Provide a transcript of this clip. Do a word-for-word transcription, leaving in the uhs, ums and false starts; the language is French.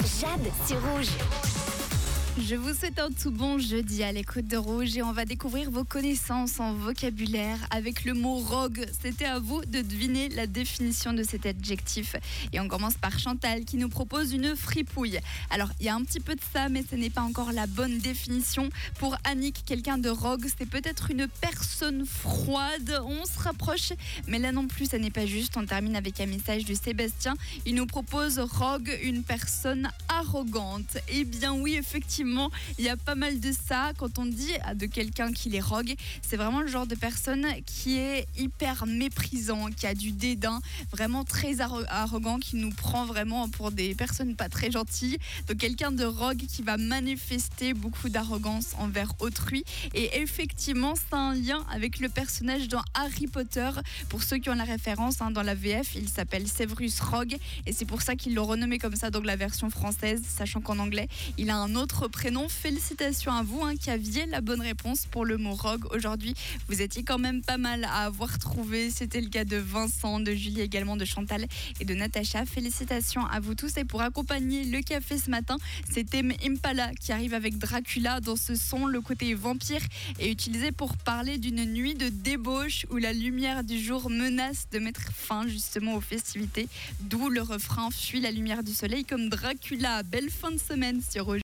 Jade sur Rouge. Je vous souhaite un tout bon jeudi à l'écoute de Rouge et on va découvrir vos connaissances en vocabulaire avec le mot rogue. C'était à vous de deviner la définition de cet adjectif. Et on commence par Chantal qui nous propose une fripouille. Alors, il y a un petit peu de ça, mais ce n'est pas encore la bonne définition. Pour Annick, quelqu'un de rogue, c'est peut-être une personne froide. On se rapproche, mais là non plus, ça n'est pas juste. On termine avec un message de Sébastien. Il nous propose rogue, une personne arrogante. Eh bien oui, effectivement. Il y a pas mal de ça. Quand on dit de quelqu'un qu'il est rogue, c'est vraiment le genre de personne qui est hyper méprisant, qui a du dédain, vraiment très arrogant, qui nous prend vraiment pour des personnes pas très gentilles. Donc quelqu'un de rogue qui va manifester beaucoup d'arrogance envers autrui. Et effectivement, c'est un lien avec le personnage dans Harry Potter. Pour ceux qui ont la référence, hein, dans la V F, il s'appelle Severus Rogue. Et c'est pour ça qu'ils l'ont renommé comme ça dans la version française, sachant qu'en anglais, il a un autre prénom. Félicitations à vous hein, qui aviez la bonne réponse pour le mot rogue aujourd'hui. Vous étiez quand même pas mal à avoir trouvé. C'était le cas de Vincent, de Julie également, de Chantal et de Natacha. Félicitations à vous tous. Et pour accompagner le café ce matin, c'était Impala qui arrive avec Dracula. Dans ce son, le côté vampire est utilisé pour parler d'une nuit de débauche où la lumière du jour menace de mettre fin justement aux festivités. D'où le refrain « Fuis la lumière du soleil » comme Dracula. Belle fin de semaine sur Rouge.